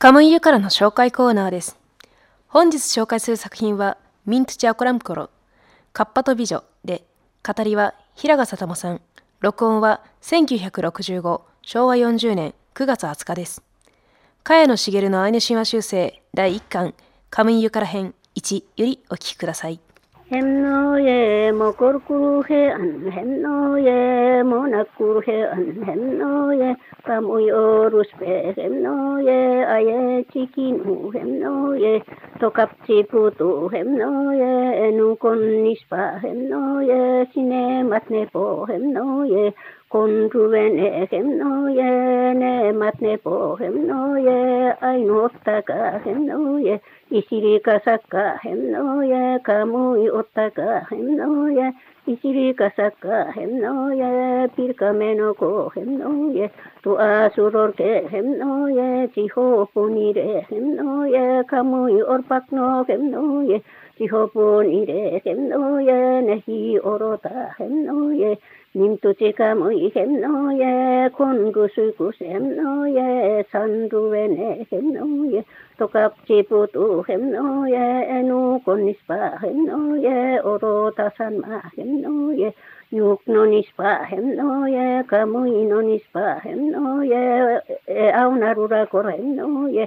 カムイユからの紹介コーナーです。本日紹介する作品はミントチャコラムコロ、カッパと美女で、語りは平賀貞さん、録音は1965、昭和40年9月20日です。茅野茂のアイヌ神話修正第1巻、カムイユから編1よりお聞きください。 햄노예 모코르쿠르헤 안 햄노예 모나쿠르헤 안 햄노예 까무요루스페 햄노예 아예 치키누 햄노예 토캅치푸투 햄노예 에누콘니스파 햄노예 시네 마트네포 햄노예 콘루베네 햄노예 네 마트네포 햄노예 아이노타카 햄노예 이시리카사카 햄노예 카무이 오타카 햄노예 이시리카사카 햄노예 pirkaменoko 햄노예 tuasuroke 햄노예 지호분이레 햄노예 카무이 오르팍노 햄노예 지호분이레 햄노예 네히 오로타 햄노예 님투치카무이 햄노예 콘구수구스 햄노예 산루웨네 햄노예 토캅치푸투 햄노예 에누콘니스파 햄노예 오로타산마 햄노예 육노니스파 햄노예 카무이노니스파 햄노예 아우나루라코라 햄노예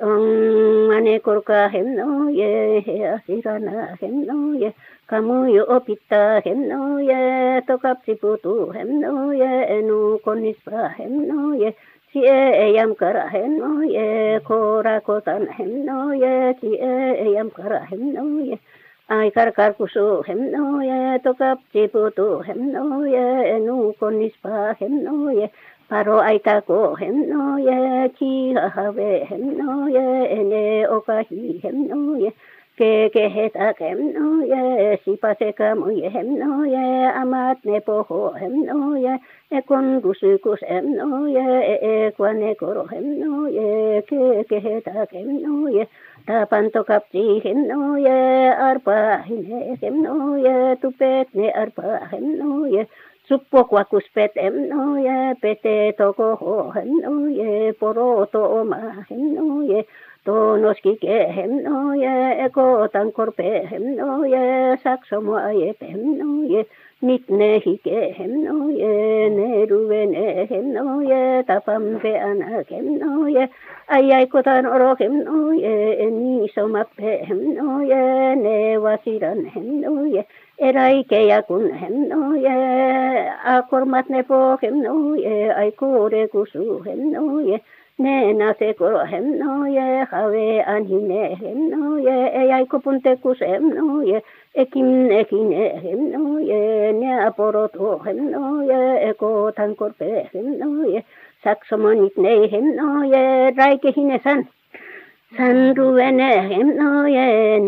마네코르카 햄노예 헤아시라나 햄노예 카무요 오피타 햄노예 토캅치푸투 햄노예 에누콘니스파 햄노예 시에 에얌카라 햄노예 코라코탄 햄노예 시에 에얌카라 햄노예 아이카르카르쿠수 햄노예 토캅치푸투 햄노예 에누콘니스파 햄노예 바로 아이타고 햄노예 키하하베 햄노예 에네 오카히 햄노예 게게헤다 햄노예 시파세카 무예 햄노예 아맛네포호 햄노예 에콘구스쿠스 햄노예 에관네코로 햄노예 게게헤다 햄노예 다반토캅지 햄노예 아르파히네 햄노예 투펫네 아르파 햄노예 suppokuakuspet 햄노예 pete tokoho 햄노예 porotooma 햄노예 tonoskike 햄노예 ekotankorpe 햄노예 saksomoaye 햄노예 nitnehike 햄노예 neruwene 햄노예 tapampeana 햄노예 ayaikotan oro 햄노예 enisomappe 햄노예 newasiran 햄노예 에라이케야군 햄노예 아코르맛네포 햄노예 아이코레구수 햄노예 네나세코로 햄노예 하웨 안히네 햄노예 에야이코푼테쿠스 햄노예 에킴네키네 햄노예 네아포로토 햄노예 에코탄코르페 햄노예 saksomonit네 햄노예 라이케히네산 산루웨네 햄노예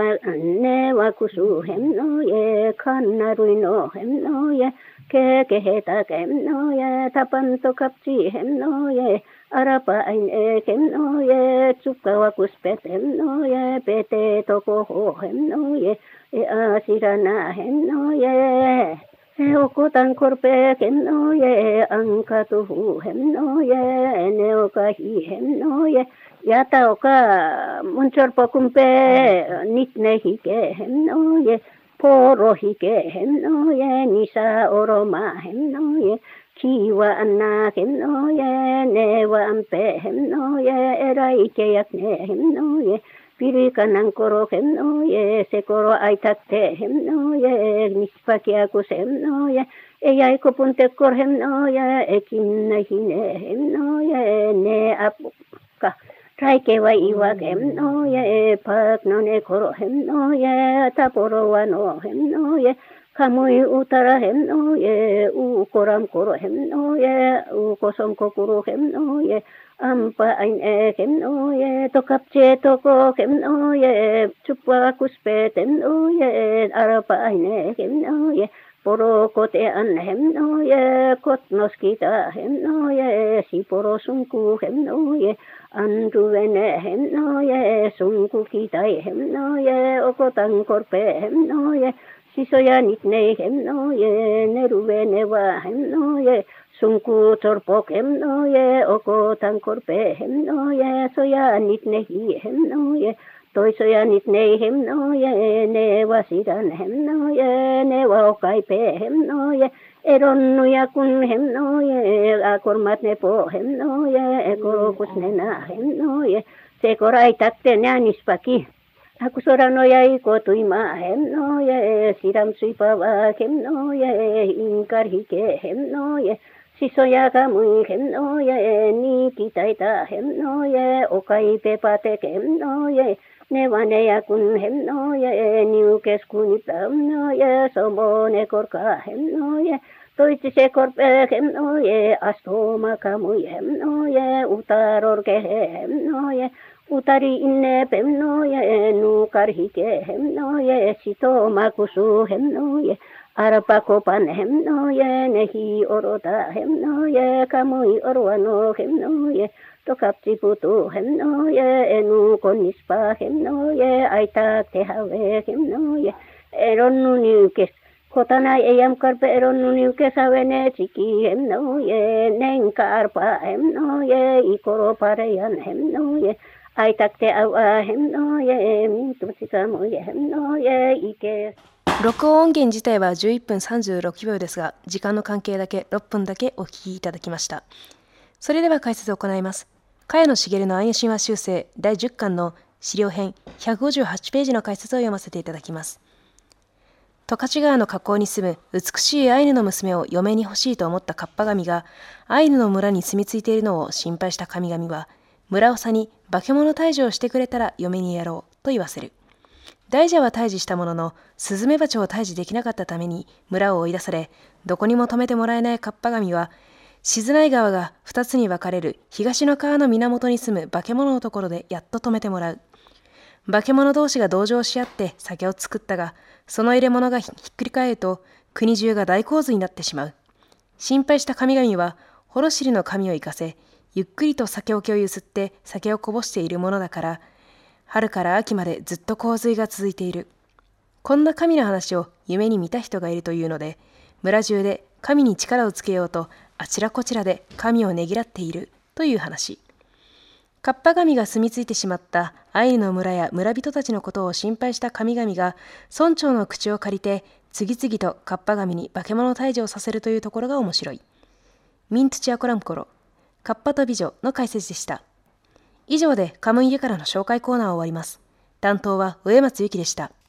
네와쿠수 햄노예 칸나루이노 햄노예 케케헤타 햄노예 타판토캅지 햄노예 아라파인에 햄노예 축가와쿠스페 햄노예 베테 토코호 햄노예 에아시라나 햄노예 에오코탄코르페 햄노예 앙카투후 햄노예 네오카히 햄노예 야타오카 문철포쿰페 니트네히게 햄노예 포로히게 햄노예 니사오로마 햄노예 키와안나 햄노예 네와암페 햄노예 에라이케약네 햄노예 비리카난코로 햄노예 세코로 아이타테 햄노예 미스파키아쿠스 햄노예 에야이코푼테코르 햄노예 에킴나히네 햄노예 네아푸카 라이케와 이와 햄노예 박노네 코로 햄노예 타포로와노 햄노예 카무이 우타라 햄노예 우코람 코로 햄노예 우코솜코쿠로 햄노예 암파인에 햄노예 토캅체 토코 햄노예 추파쿠스페 햄노예 아라파인에 햄노예 포로코테안 햄노예 콧노스키타 햄노예 시포로숭쿠 햄노예 안루웨네 햄노예 숭쿠키타이 햄노예 오코탄코르페 햄노예 시소야 니네 햄노예 네루베네와 햄노예 숭구 졸복 햄노예 오고 단골배 햄노예 소야 니네히 햄노예 도이소야 니네 햄노예 네와시란 햄노예 네와오카이페 햄노예 에론누야군 햄노예 아골맛네보 햄노예 에고쿠스네나 햄노예 세고라이 탁테냐니스파키 아쿠소라노야이 고투이마 햄노예 시람수이파와 햄노예 인카리케 햄노예 시소야가 무이 햄노예 니키타이타 햄노예 오카이페파테 햄노예 네와네야군 햄노예 니우케스쿠니타 햄노예 소모네 코르카 햄노예 도이치세 코르페 햄노예 아스토마카 무이 햄노예 우타로르케 햄노예 우타리 인네 뱀노예 누카르히케 햄노예 시토마쿠수 햄노예 아라파코판 햄노예 네히 오로다 햄노예 카무이 오로와노 햄노예 또캅지부투 햄노예 에누콘니스파 햄노예 아이탁테하웨 햄노예 에론누니우케스 코타나 에얌카르페 에론누니우케스 하웨네 치키 햄노예 넨카르파 햄노예 이코로파레얀 햄노예 아이탁테 아와 햄노예 민투치카무예 햄노예 이케 録音音源自体は11分36秒ですが、時間の関係だけ6分だけお聞きいただきました。それでは解説を行います。茅野茂のアイヌ神話修正第10巻の資料編158ページの解説を読ませていただきます。十勝川の河口に住む美しいアイヌの娘を嫁に欲しいと思ったカッパ神がアイヌの村に住み着いているのを心配した神々は、村長に化け物退治をしてくれたら嫁にやろうと言わせる。大蛇は退治したものの、スズメバチを退治できなかったために村を追い出され、どこにも止めてもらえないカッパ神は、静内川が2つに分かれる東の川の源に住む化け物のところでやっと止めてもらう。化け物同士が同情し合って酒を作ったが、その入れ物がひっくり返ると、国中が大洪水になってしまう。心配した神々は、ホロシリの神を生かせ、ゆっくりと酒桶をゆすって酒をこぼしているものだから、春から秋までずっと洪水が続いている。こんな神の話を夢に見た人がいるというので、村中で神に力をつけようとあちらこちらで神をねぎらっているという話。カッパ神が住み着いてしまったアイヌの村や村人たちのことを心配した神々が村長の口を借りて次々とカッパ神に化け物退治をさせるというところが面白い。ミントチアコラムコロ、カッパと美女の解説でした。以上でカムイエからの紹介コーナーを終わります。担当は上松ゆきでした。